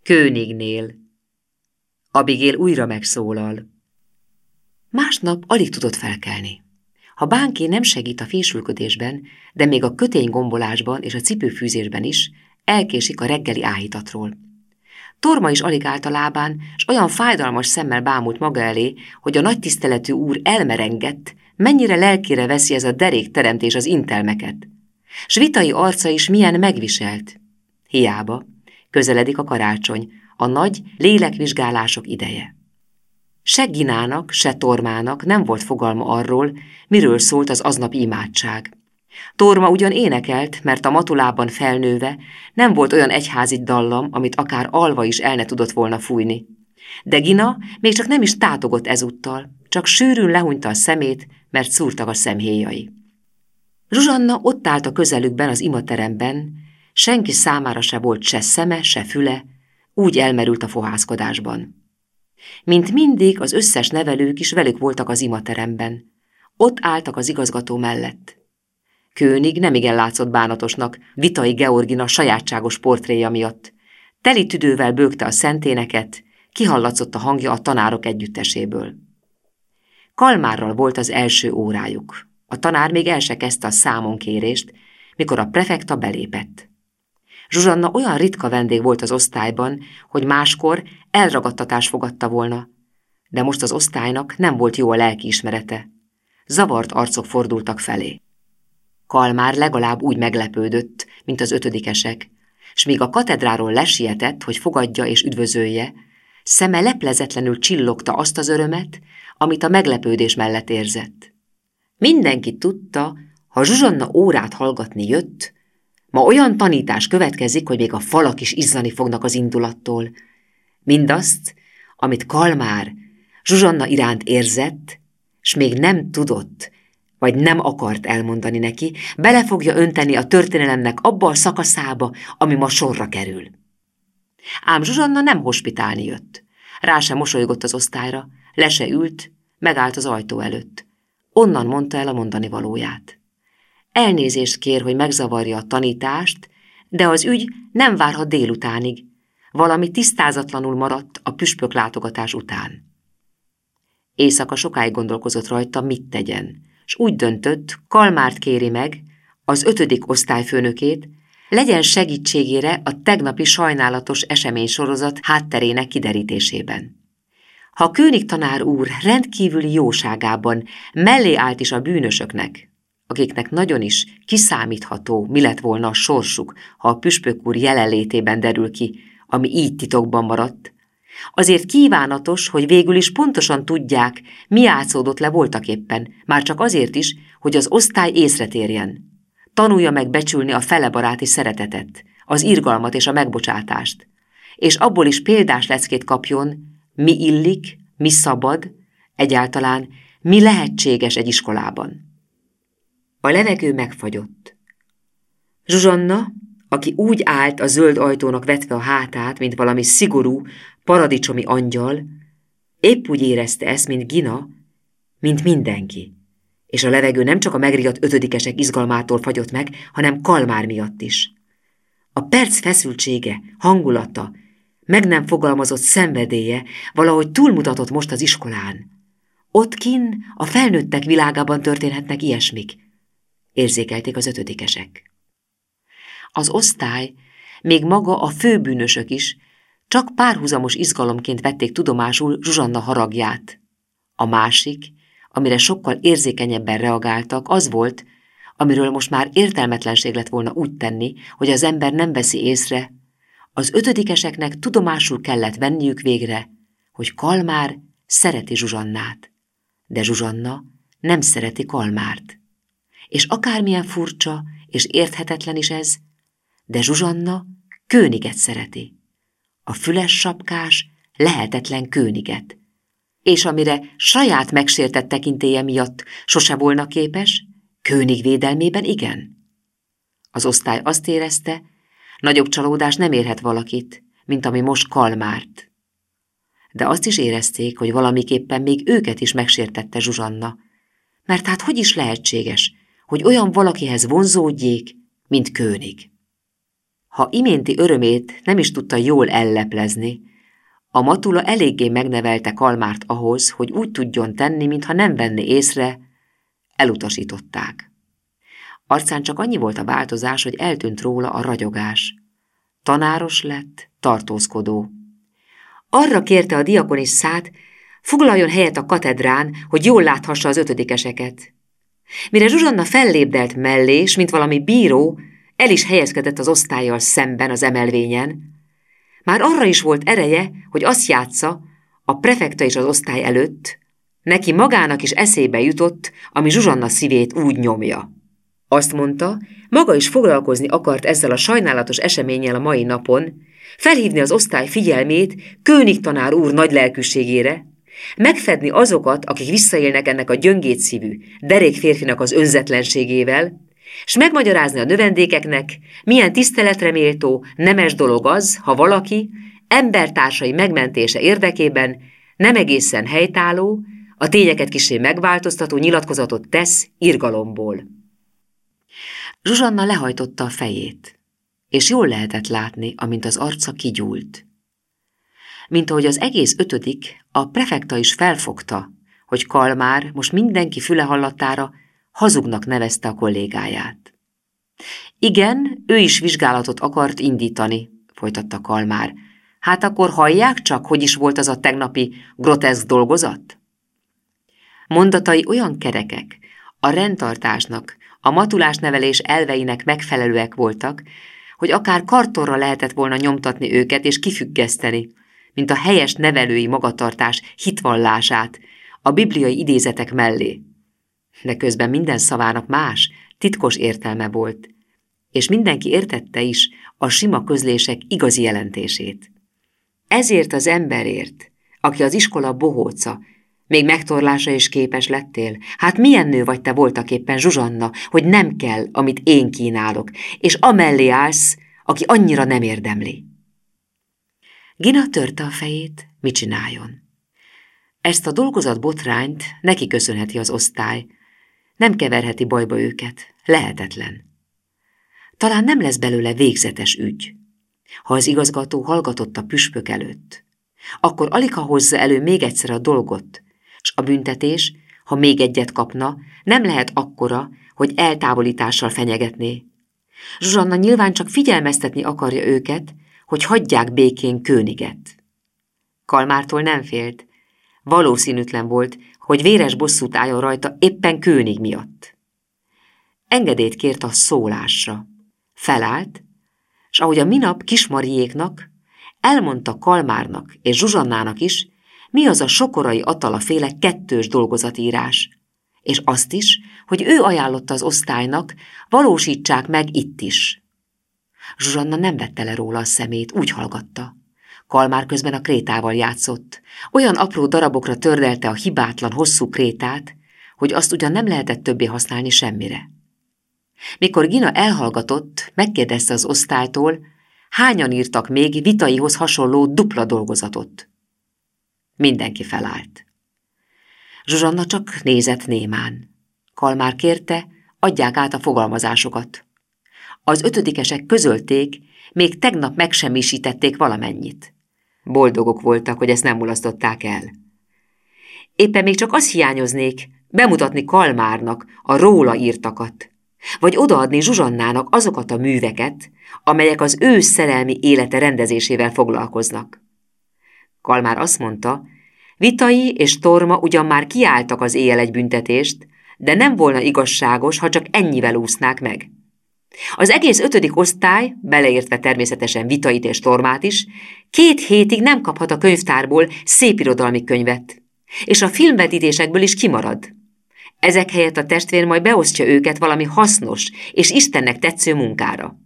Könignél. Abigail újra megszólal. Másnap alig tudott felkelni. Ha Bánké nem segít a fésülködésben, de még a köténygombolásban és a cipőfűzésben is, elkésik a reggeli áhítatról. Torma is alig állt a lábán, s olyan fájdalmas szemmel bámult maga elé, hogy a nagy tiszteletű úr elmerengett, mennyire lelkére veszi ez a derékteremtés az intelmeket. S Vitai arca is milyen megviselt. Hiába, közeledik a karácsony, a nagy lélekvizsgálások ideje. Se Ginának, se Tormának nem volt fogalma arról, miről szólt az aznapi imádság. Torma ugyan énekelt, mert a matulában felnőve nem volt olyan egyházi dallam, amit akár alva is el ne tudott volna fújni. De Gina még csak nem is tátogott ezúttal, csak sűrűn lehúnyta a szemét, mert szúrtak a szemhéjai. Zsuzsanna ott állt a közelükben az imateremben, senki számára se volt se szeme, se füle, úgy elmerült a fohászkodásban. Mint mindig, az összes nevelők is velük voltak az imateremben. Ott álltak az igazgató mellett. König nemigen látszott bánatosnak Vitai Georgina sajátságos portréja miatt. Teli tüdővel bőgte a szenténeket, kihallatszott a hangja a tanárok együtteséből. Kalmárral volt az első órájuk. A tanár még el se kezdte a számonkérést, mikor a prefekta belépett. Zsuzsanna olyan ritka vendég volt az osztályban, hogy máskor elragadtatás fogadta volna, de most az osztálynak nem volt jó a lelkiismerete. Zavart arcok fordultak felé. Kalmár legalább úgy meglepődött, mint az ötödikesek, s míg a katedráról lesietett, hogy fogadja és üdvözölje, szeme leplezetlenül csillogta azt az örömet, amit a meglepődés mellett érzett. Mindenki tudta, ha Zsuzsanna órát hallgatni jött, ma olyan tanítás következik, hogy még a falak is izzani fognak az indulattól. Mindazt, amit Kalmár Zsuzsanna iránt érzett, s még nem tudott, vagy nem akart elmondani neki, bele fogja önteni a történelemnek abba a szakaszába, ami ma sorra kerül. Ám Zsuzsanna nem hospitálni jött. Rá sem mosolygott az osztályra, le se ült, megállt az ajtó előtt. Onnan mondta el a mondani valóját. Elnézést kér, hogy megzavarja a tanítást, de az ügy nem várhat délutánig. Valami tisztázatlanul maradt a püspök látogatás után. Éjszaka sokáig gondolkozott rajta, mit tegyen, s úgy döntött, Kalmárt kéri meg, az 5. osztályfőnökét, legyen segítségére a tegnapi sajnálatos eseménysorozat hátterének kiderítésében. Ha König tanár úr rendkívüli jóságában mellé állt is a bűnösöknek, akiknek nagyon is kiszámítható, mi lett volna a sorsuk, ha a püspök úr jelenlétében derül ki, ami így titokban maradt, azért kívánatos, hogy végül is pontosan tudják, mi játszódott le voltaképpen, már csak azért is, hogy az osztály észre térjen. Tanulja meg becsülni a felebaráti szeretetet, az irgalmat és a megbocsátást, és abból is példás leckét kapjon, mi illik, mi szabad, egyáltalán mi lehetséges egy iskolában. A levegő megfagyott. Zsuzsanna, aki úgy állt a zöld ajtónak vetve a hátát, mint valami szigorú, paradicsomi angyal, épp úgy érezte ezt, mint Gina, mint mindenki. És a levegő nem csak a megriadt 5-esek izgalmától fagyott meg, hanem Kalmár miatt is. A perc feszültsége, hangulata, meg nem fogalmazott szenvedélye valahogy túlmutatott most az iskolán. Ott kinn a felnőttek világában történhetnek ilyesmik, érzékelték az 5-esek. Az osztály, még maga a főbűnösök is csak párhuzamos izgalomként vették tudomásul Zsuzsanna haragját. A másik, amire sokkal érzékenyebben reagáltak, az volt, amiről most már értelmetlenség lett volna úgy tenni, hogy az ember nem veszi észre, az 5-eseknek tudomásul kellett venniük végre, hogy Kalmár szereti Zsuzsannát, de Zsuzsanna nem szereti Kalmárt. És akármilyen furcsa és érthetetlen is ez, de Zsuzsanna Königet szereti. A füles sapkás, lehetetlen Königet. És amire saját megsértett tekintélye miatt sose volna képes, König védelmében igen. Az osztály azt érezte, nagyobb csalódás nem érhet valakit, mint ami most Kalmárt. De azt is érezték, hogy valamiképpen még őket is megsértette Zsuzsanna, mert hát hogy is lehetséges, hogy olyan valakihez vonzódjék, mint König. Ha iménti örömét nem is tudta jól elleplezni, a matula eléggé megnevelte Kalmárt ahhoz, hogy úgy tudjon tenni, mintha nem venné észre, elutasították. Arcán csak annyi volt a változás, hogy eltűnt róla a ragyogás. Tanáros lett, tartózkodó. Arra kérte a diakonisszát, foglaljon helyet a katedrán, hogy jól láthassa az ötödikeseket. Mire Zsuzsanna fellépdelt mellé, s mint valami bíró, el is helyezkedett az osztállyal szemben az emelvényen. Már arra is volt ereje, hogy azt játsza, a prefekta is az osztály előtt, neki magának is eszébe jutott, ami Zsuzsanna szívét úgy nyomja. Azt mondta, maga is foglalkozni akart ezzel a sajnálatos eseménnyel a mai napon, felhívni az osztály figyelmét König tanár úr nagy lelkűségére, megfedni azokat, akik visszaélnek ennek a gyöngétszívű, derék férfinak az önzetlenségével, s megmagyarázni a növendékeknek, milyen tiszteletre méltó, nemes dolog az, ha valaki embertársai megmentése érdekében nem egészen helytálló, a tényeket kissé megváltoztató nyilatkozatot tesz irgalomból. Zsuzsanna lehajtotta a fejét, és jól lehetett látni, amint az arca kigyúlt. Mint ahogy az egész ötödik, a prefekta is felfogta, hogy Kalmár most mindenki füle hallatára hazugnak nevezte a kollégáját. Igen, ő is vizsgálatot akart indítani, folytatta Kalmár. Hát akkor hallják csak, hogy is volt az a tegnapi groteszk dolgozat? Mondatai olyan kerekek, a rendtartásnak, a matulásnevelés elveinek megfelelőek voltak, hogy akár kartonra lehetett volna nyomtatni őket és kifüggeszteni, mint a helyes nevelői magatartás hitvallását a bibliai idézetek mellé. De közben minden szavának más, titkos értelme volt, és mindenki értette is a sima közlések igazi jelentését. Ezért az emberért, aki az iskola bohóca, még megtorlásra is képes lettél? Hát milyen nő vagy te voltaképpen, Zsuzsanna, hogy nem kell, amit én kínálok, és amellé állsz, aki annyira nem érdemli. Gina törte a fejét, mit csináljon. Ezt a dolgozat botrányt neki köszönheti az osztály, nem keverheti bajba őket, lehetetlen. Talán nem lesz belőle végzetes ügy. Ha az igazgató hallgatott a püspök előtt, akkor aligha hozza elő még egyszer a dolgot, s a büntetés, ha még egyet kapna, nem lehet akkora, hogy eltávolítással fenyegetné. Zsuzsanna nyilván csak figyelmeztetni akarja őket, hogy hagyják békén Königet. Kalmártól nem félt. Valószínűtlen volt, hogy véres bosszút álljon rajta éppen König miatt. Engedélyt kért a szólásra. Felállt, s ahogy a minap Kismariéknak, elmondta Kalmárnak és Zsuzsannának is, mi az a Sokorai Attala féle kettős dolgozatírás, és azt is, hogy ő ajánlotta az osztálynak, valósítsák meg itt is. Zsuzsanna nem vette le róla a szemét, úgy hallgatta. Kalmár közben a krétával játszott. Olyan apró darabokra tördelte a hibátlan, hosszú krétát, hogy azt ugyan nem lehetett többé használni semmire. Mikor Gina elhallgatott, megkérdezte az osztálytól, hányan írtak még Vitaihoz hasonló dupla dolgozatot. Mindenki felállt. Zsuzsanna csak nézett némán. Kalmár kérte, adják át a fogalmazásokat. Az ötödikesek közölték, még tegnap megsemmisítették valamennyit. Boldogok voltak, hogy ezt nem mulasztották el. Éppen még csak azt hiányoznék, bemutatni Kalmárnak a róla írtakat, vagy odaadni Zsuzsannának azokat a műveket, amelyek az ő szerelmi élete rendezésével foglalkoznak. Kalmár azt mondta, Vitai és Torma ugyan már kiálltak az éjjel egy büntetést, de nem volna igazságos, ha csak ennyivel úsznák meg. Az egész ötödik osztály, beleértve természetesen Vitait és Tormát is, 2 hétig nem kaphat a könyvtárból szépirodalmi könyvet, és a filmvetítésekből is kimarad. Ezek helyett a testvér majd beosztja őket valami hasznos és Istennek tetsző munkára.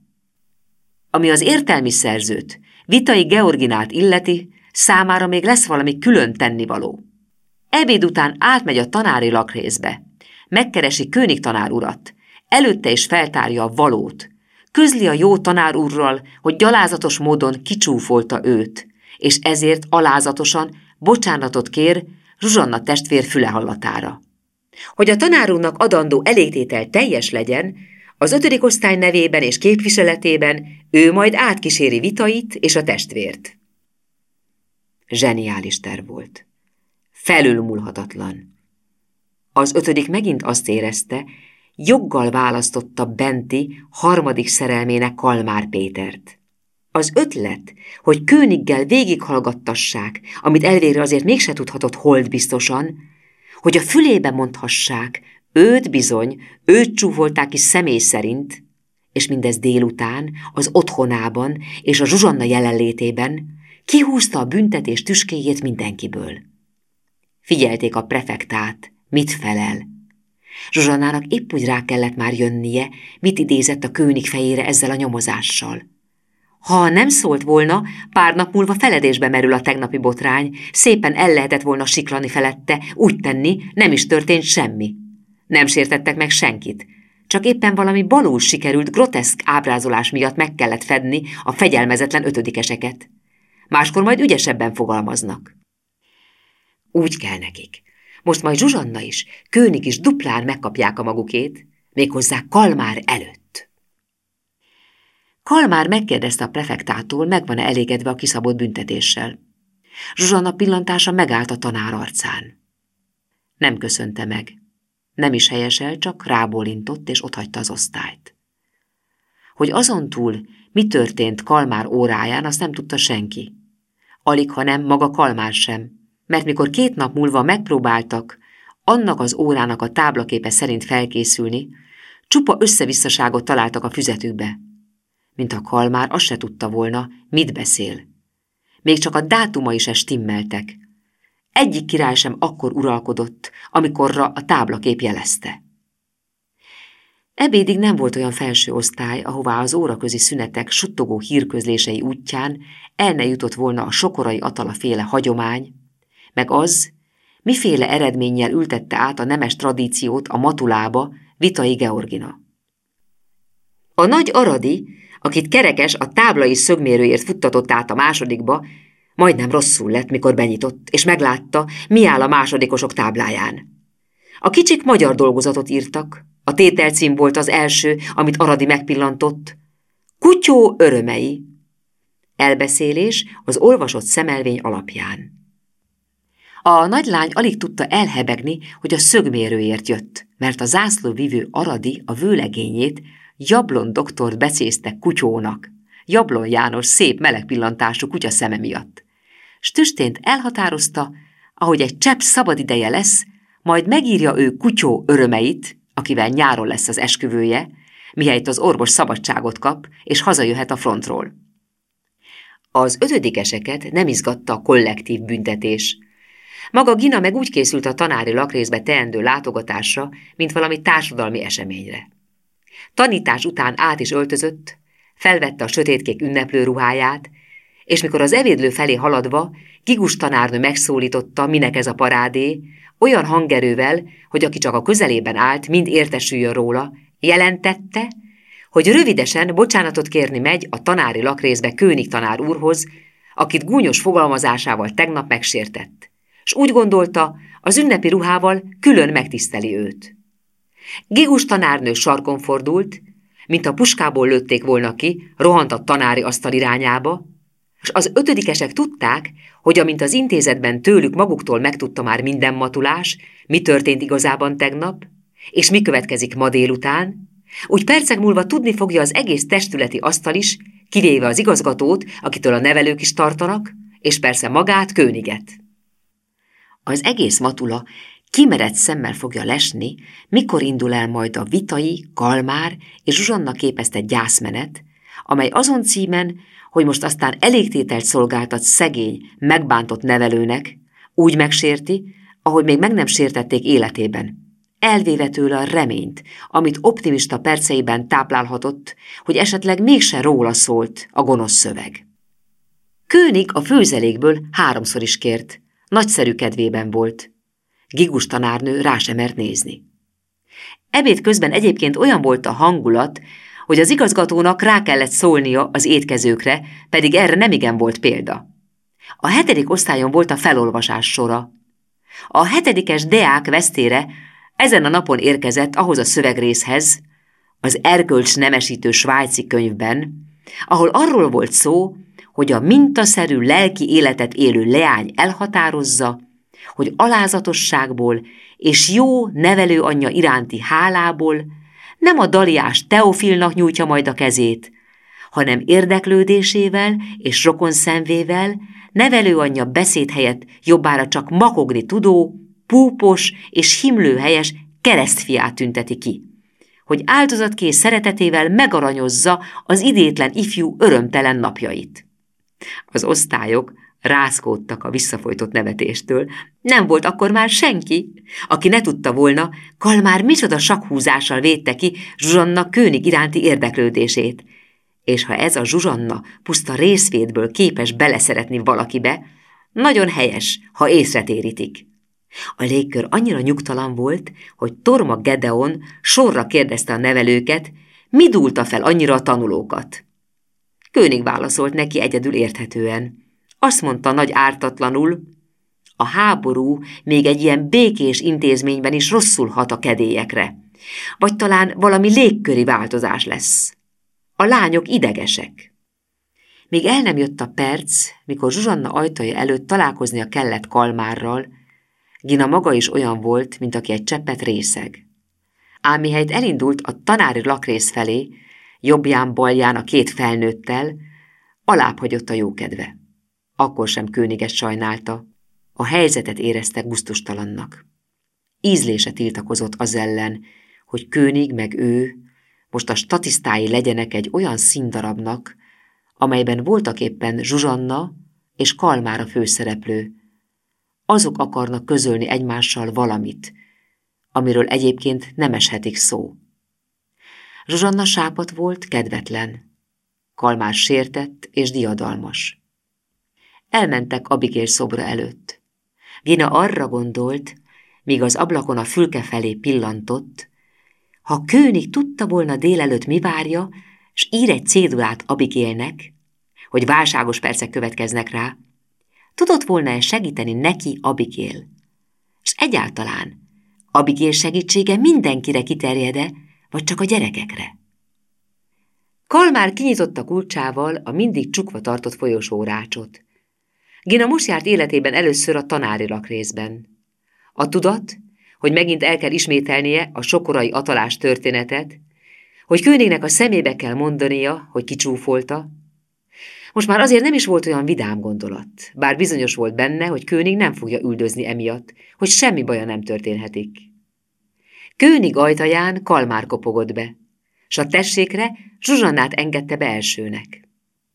Ami az értelmi szerzőt, Vitai Georginát illeti, számára még lesz valami külön tennivaló. Ebéd után átmegy a tanári lakrészbe, megkeresi König tanár urat, előtte is feltárja a valót, közli a jó tanár úrral, hogy gyalázatos módon kicsúfolta őt, és ezért alázatosan bocsánatot kér Zsuzsanna testvér füle hallatára. Hogy a tanár úrnak adandó elégtétel teljes legyen, Az 5. osztály nevében és képviseletében ő majd átkíséri Vitait és a testvért. Zseniális terv volt. Felülmúlhatatlan. Az 5. megint azt érezte, joggal választotta Benti harmadik szerelmének Kalmár Pétert. Az ötlet, hogy Königgel végighallgattassák, amit elvégre azért mégse tudhatott holdbiztosan, hogy a fülébe mondhassák, őt bizony, őt csúfolták is személy szerint, és mindez délután, az otthonában és a Zsuzsanna jelenlétében kihúzta a büntetés tüskéjét mindenkiből. Figyelték a prefektát, mit felel. Zsuzsannának épp úgy rá kellett már jönnie, mit idézett a König fejére ezzel a nyomozással. Ha nem szólt volna, pár nap múlva feledésbe merül a tegnapi botrány, szépen el lehetett volna siklani felette, úgy tenni, nem is történt semmi. Nem sértettek meg senkit, csak éppen valami balul sikerült groteszk ábrázolás miatt meg kellett fedni a fegyelmezetlen 5-eseket. Máskor majd ügyesebben fogalmaznak. Úgy kell nekik. Most majd Zsuzsanna is, König is duplán megkapják a magukét, méghozzá Kalmár előtt. Kalmár megkérdezte a prefektától, meg van-e elégedve a kiszabott büntetéssel. Zsuzsanna pillantása megállt a tanár arcán. Nem köszönte meg. Nem is helyesel, csak rábólintott, és otthagyta az osztályt. Hogy azon túl mi történt Kalmár óráján, azt nem tudta senki. Alig, ha nem maga Kalmár sem, mert mikor 2 nap múlva megpróbáltak annak az órának a táblaképe szerint felkészülni, csupa összevisszaságot találtak a füzetükbe. Mint a Kalmár azt se tudta volna, mit beszél. Még csak a dátumai se stimmeltek. Egyik király sem akkor uralkodott, amikorra a táblakép jelezte. Ebédig nem volt olyan felső osztály, ahová az óraközi szünetek suttogó hírközlései útján el ne jutott volna a Sokorai Atala féle hagyomány, meg az, miféle eredménnyel ültette át a nemes tradíciót a Matulába Vitai Georgina. A nagy Aradi, akit Kerekes a táblai szögmérőért futtatott át a másodikba, majdnem rosszul lett, mikor benyitott, és meglátta, mi áll a másodikosok tábláján. A kicsik magyar dolgozatot írtak, a tételcím volt az első, amit Aradi megpillantott. Kutyó örömei. Elbeszélés az olvasott szemelvény alapján. A nagylány alig tudta elhebegni, hogy a szögmérőért jött, mert a zászlóvivő Aradi a vőlegényét, Jablon doktort becézte kutyónak, Jablon János szép meleg pillantású kutya szeme miatt. S tüstént elhatározta, ahogy egy csepp szabadideje lesz, majd megírja ő Kutyó örömeit, akivel nyáron lesz az esküvője, mihelyt az orvos szabadságot kap, és hazajöhet a frontról. Az 5-eseket nem izgatta a kollektív büntetés. Maga Gina meg úgy készült a tanári lakrészbe teendő látogatásra, mint valami társadalmi eseményre. Tanítás után át is öltözött, felvette a sötétkék ünneplő ruháját, és mikor az evédlő felé haladva Gigus tanárnő megszólította, minek ez a parádé, olyan hangerővel, hogy aki csak a közelében állt, mind értesüljön róla, jelentette, hogy rövidesen bocsánatot kérni megy a tanári lakrészbe König tanár úrhoz, akit gúnyos fogalmazásával tegnap megsértett, s úgy gondolta, az ünnepi ruhával külön megtiszteli őt. Gigus tanárnő sarkon fordult, mint a puskából lőtték volna ki, rohant a tanári asztal irányába, és az 5-esek tudták, hogy amint az intézetben tőlük maguktól megtudta már minden matulás, mi történt igazában tegnap, és mi következik ma délután, úgy percek múlva tudni fogja az egész testületi asztal is, kivéve az igazgatót, akitől a nevelők is tartanak, és persze magát, Königet. Az egész matula kimerett szemmel fogja lesni, mikor indul el majd a Vitai, Kalmár és Zsuzsanna képezte gyászmenet, amely azon címen, hogy most aztán elégtételt szolgáltat szegény, megbántott nevelőnek, úgy megsérti, ahogy még meg nem sértették életében, elvéve tőle a reményt, amit optimista perceiben táplálhatott, hogy esetleg mégse róla szólt a gonosz szöveg. König a főzelékből 3-szor is kért, nagyszerű kedvében volt. Gigus tanárnő rá sem mert nézni. Ebéd közben egyébként olyan volt a hangulat, hogy az igazgatónak rá kellett szólnia az étkezőkre, pedig erre nemigen volt példa. A 7. osztályon volt a felolvasás sora. A 7-es deák vesztére ezen a napon érkezett ahhoz a szövegrészhez, az erkölcs nemesítő svájci könyvben, ahol arról volt szó, hogy a mintaszerű lelki életet élő leány elhatározza, hogy alázatosságból és jó nevelőanyja iránti hálából nem a Daliás Teofilnak nyújtja majd a kezét, hanem érdeklődésével és rokonszenvével nevelőanyja beszéd helyett jobbára csak makogni tudó, púpos és himlőhelyes keresztfiát tünteti ki, hogy áldozatkész szeretetével megaranyozza az idétlen ifjú örömtelen napjait. Az osztályok rázkódtak a visszafojtott nevetéstől. Nem volt akkor már senki, aki ne tudta volna, Kalmár micsoda sakkhúzással védte ki Zsuzsanna Kőnig iránti érdeklődését, és ha ez a Zsuzsanna puszta részvétből képes beleszeretni valakibe, nagyon helyes, ha észre térítik. A légkör annyira nyugtalan volt, hogy Torma Gedeon sorra kérdezte a nevelőket, mi dúlta fel annyira a tanulókat. Kőnig válaszolt neki egyedül érthetően. Azt mondta nagy ártatlanul, a háború még egy ilyen békés intézményben is rosszul hat a kedélyekre, vagy talán valami légköri változás lesz. A lányok idegesek. Még el nem jött a perc, mikor Zsuzsanna ajtaja előtt találkoznia kellett Kalmárral, Gina maga is olyan volt, mint aki egy cseppet részeg. Ám mihelyt elindult a tanári lakrész felé, jobbján-balján a két felnőttel, alábbhagyott a jókedve. Akkor sem Kőniget sajnálta, a helyzetet érezte gusztustalannak. Ízlése tiltakozott az ellen, hogy Kőnig meg ő most a statisztái legyenek egy olyan színdarabnak, amelyben voltaképpen Zsuzsanna és Kalmár a főszereplő. Azok akarnak közölni egymással valamit, amiről egyébként nem eshetik szó. Zsuzsanna sápadt volt, kedvetlen. Kalmár sértett és diadalmas. Elmentek Abigail szobra előtt. Gina arra gondolt, míg az ablakon a fülke felé pillantott, ha Kőnig tudta volna délelőtt mi várja, s ír egy cédulát Abigailnek, hogy válságos percek következnek rá, tudott volna-e segíteni neki Abigail? És egyáltalán Abigail segítsége mindenkire kiterjed-e, vagy csak a gyerekekre? Kalmár kinyitotta kulcsával a mindig csukva tartott folyosórácsot. Gina most járt életében először a tanári lakrészben. A tudat, hogy megint el kell ismételnie a sokorai atalás történetet, hogy Kőnignek a szemébe kell mondania, hogy kicsúfolta, most már azért nem is volt olyan vidám gondolat, bár bizonyos volt benne, hogy Kőnig nem fogja üldözni emiatt, hogy semmi baja nem történhetik. Kőnig ajtaján Kalmár kopogott be, s a tessékre Zsuzsannát engedte be elsőnek.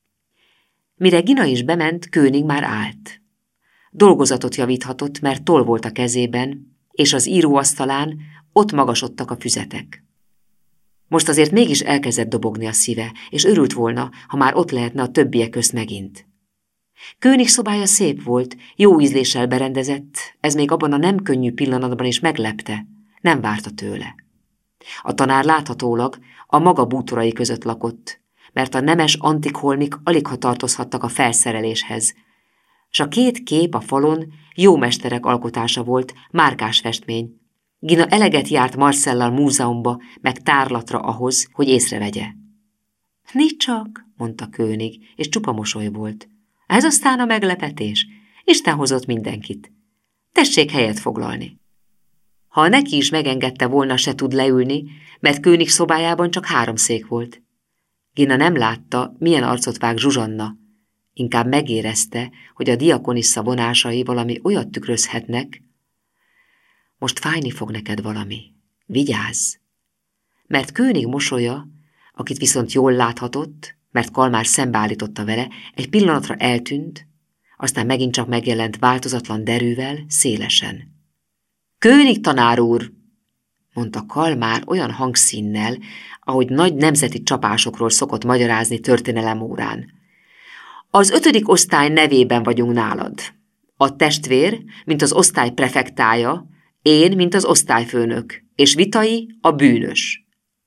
Mire Gina is bement, Kőnig már állt. Dolgozatot javíthatott, mert toll volt a kezében, és az íróasztalán ott magasodtak a füzetek. Most azért mégis elkezdett dobogni a szíve, és örült volna, ha már ott lehetne a többiek közt megint. Kőnig szobája szép volt, jó ízléssel berendezett, ez még abban a nem könnyű pillanatban is meglepte, nem várta tőle. A tanár láthatólag a maga bútorai között lakott, mert a nemes antikholmik aligha tartozhattak a felszereléshez, s a két kép a falon jó mesterek alkotása volt, márkás festmény. Gina eleget járt Marcellal múzeumba, meg tárlatra ahhoz, hogy észrevegye. Nicsak, mondta Kőnig, és csupa mosoly volt. Ez aztán a meglepetés. Isten hozott mindenkit. Tessék helyet foglalni. Ha neki is megengedte volna, se tud leülni, mert Kőnig szobájában csak 3 szék volt. Gina nem látta, milyen arcot vág Zsuzsanna. Inkább megérezte, hogy a diakonissza vonásai valami olyat tükrözhetnek. Most fájni fog neked valami. Vigyázz! Mert Kőnig mosolya, akit viszont jól láthatott, mert Kalmár szembeállította vele, egy pillanatra eltűnt, aztán megint csak megjelent változatlan derűvel, szélesen. Kőnig tanár úr! Mondta Kalmár olyan hangszínnel, ahogy nagy nemzeti csapásokról szokott magyarázni történelemórán. Az 5. osztály nevében vagyunk nálad. A testvér, mint az osztály prefektája, én, mint az osztályfőnök, és Vitai a bűnös.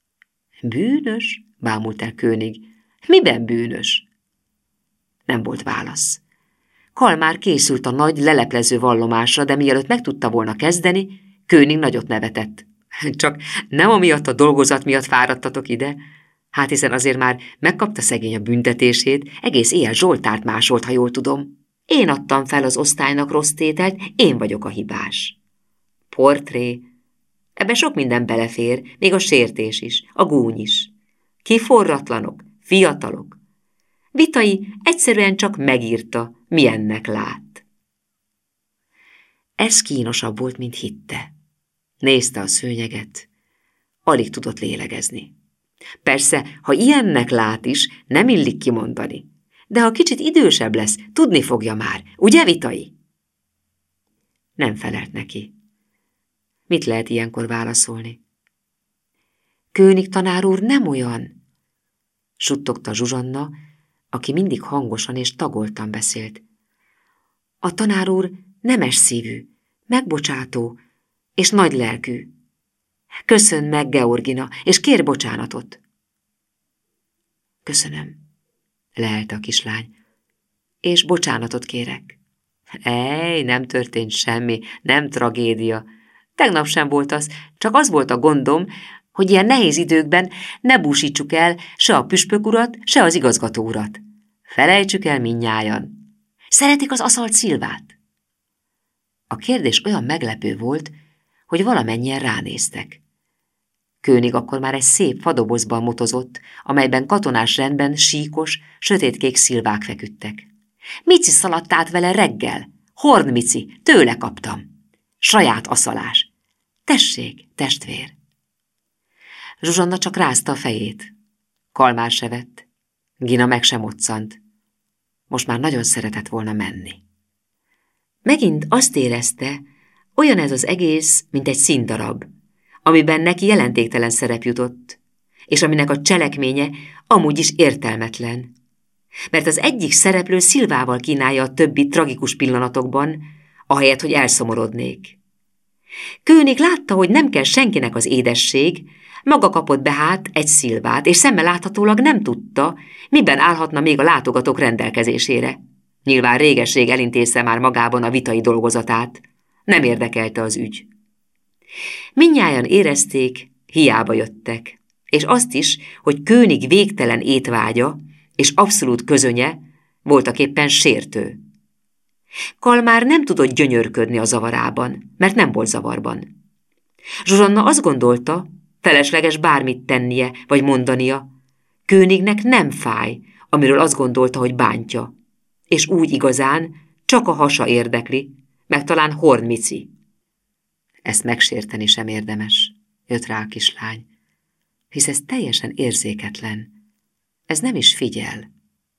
Bűnös? Bámult el Kőnig. Miben bűnös? Nem volt válasz. Kalmár készült a nagy, leleplező vallomásra, de mielőtt meg tudta volna kezdeni, Kőnig nagyot nevetett. Csak nem amiatt a dolgozat miatt fáradtatok ide, hát hiszen azért már megkapta szegény a büntetését, egész éjjel Zsoltárt másolt, ha jól tudom. Én adtam fel az osztálynak rossz tételt, én vagyok a hibás. Portré. Ebbe sok minden belefér, még a sértés is, a gúny is. Kiforratlanok, fiatalok. Vitai egyszerűen csak megírta, milyennek lát. Ez kínosabb volt, mint hitte. Nézte a szőnyeget, alig tudott lélegezni. Persze, ha ilyennek lát is, nem illik kimondani. De ha kicsit idősebb lesz, tudni fogja már, ugye, Vitai? Nem felelt neki. Mit lehet ilyenkor válaszolni? Kőnig tanár úr nem olyan, suttogta Zsuzsanna, aki mindig hangosan és tagoltan beszélt. A tanár úr nemes szívű, megbocsátó és nagy lelkű. Köszönd meg, Georgina, és kér bocsánatot. Köszönöm, lehelte a kislány, és bocsánatot kérek. Ej, nem történt semmi, nem tragédia. Tegnap sem volt az, csak az volt a gondom, hogy ilyen nehéz időkben ne búsítsuk el se a püspök urat, se az igazgató urat. Felejtsük el mindnyájan. Szeretik az aszalt Szilvát? A kérdés olyan meglepő volt, hogy valamennyien ránéztek. Kőnig akkor már egy szép fadobozban motozott, amelyben katonás rendben síkos, sötétkék szilvák feküdtek. Mici szaladt át vele reggel. Horn Mici, tőle kaptam. Saját aszalás. Tessék, testvér. Zsuzsanna csak rázta a fejét. Kalmár se vett. Gina meg sem moccant. Most már nagyon szeretett volna menni. Megint azt érezte, olyan ez az egész, mint egy színdarab, amiben neki jelentéktelen szerep jutott, és aminek a cselekménye amúgy is értelmetlen. Mert az egyik szereplő Szilvával kínálja a többi tragikus pillanatokban, ahelyett, hogy elszomorodnék. Kőnig látta, hogy nem kell senkinek az édesség, maga kapott be hát egy Szilvát, és szemmel láthatólag nem tudta, miben állhatna még a látogatók rendelkezésére. Nyilván régesség elintézte már magában a Vitai dolgozatát. Nem érdekelte az ügy. Mindnyájan érezték, hiába jöttek, és azt is, hogy Kőnig végtelen étvágya és abszolút közönye voltaképpen sértő. Kalmár nem tudott gyönyörködni a zavarában, mert nem volt zavarban. Zsuzsanna azt gondolta, felesleges bármit tennie vagy mondania. Kőnignek nem fáj, amiről azt gondolta, hogy bántja, és úgy igazán csak a hasa érdekli, meg talán Horn Mici. Ezt megsérteni sem érdemes, jött rá a kislány, hisz ez teljesen érzéketlen. Ez nem is figyel.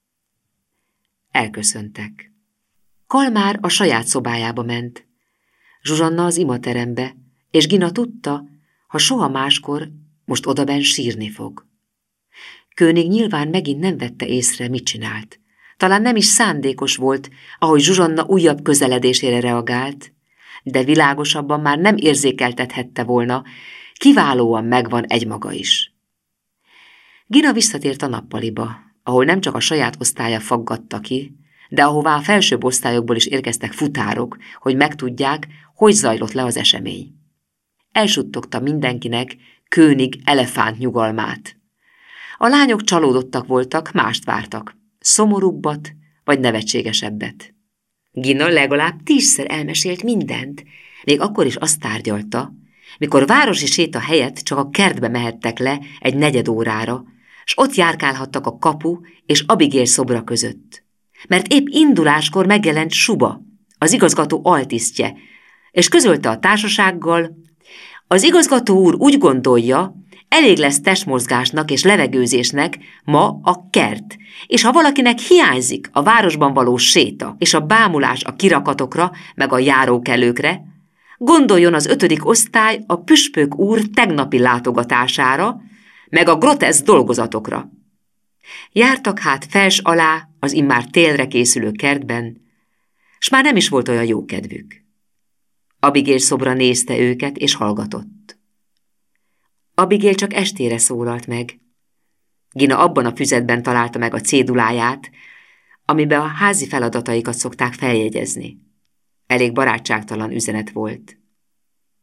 Elköszöntek. Kalmár a saját szobájába ment, Zsuzsanna az imaterembe, és Gina tudta, ha soha máskor, most odabenn sírni fog. Kőnig nyilván megint nem vette észre, mit csinált. Talán nem is szándékos volt, ahogy Zsuzsanna újabb közeledésére reagált, de világosabban már nem érzékeltethette volna, kiválóan megvan egymaga is. Gina visszatért a nappaliba, ahol nem csak a saját osztálya faggatta ki, de ahová a felsőbb osztályokból is érkeztek futárok, hogy megtudják, hogy zajlott le az esemény. Elsuttogta mindenkinek Kőnig elefánt nyugalmát. A lányok csalódottak voltak, mást vártak, szomorúbbat vagy nevetségesebbet. Gina legalább 10-szer elmesélt mindent, még akkor is azt tárgyalta, mikor városi séta helyett csak a kertbe mehettek le egy negyed órára, s ott járkálhattak a kapu és Abigail szobra között. Mert épp induláskor megjelent Suba, az igazgató altisztje, és közölte a társasággal: az igazgató úr úgy gondolja, elég lesz testmozgásnak és levegőzésnek ma a kert, és ha valakinek hiányzik a városban való séta és a bámulás a kirakatokra meg a járókelőkre, gondoljon az 5. osztály a püspök úr tegnapi látogatására, meg a groteszk dolgozatokra. Jártak hát fels alá az immár télre készülő kertben, s már nem is volt olyan jó kedvük. Abigail szobra nézte őket, és hallgatott. Abigail csak estére szólalt meg. Gina abban a füzetben találta meg a céduláját, amiben a házi feladataikat szokták feljegyezni. Elég barátságtalan üzenet volt.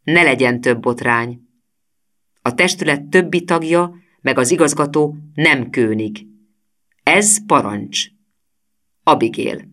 Ne legyen több botrány. A testület többi tagja meg az igazgató nem König. Ez parancs. Abigail.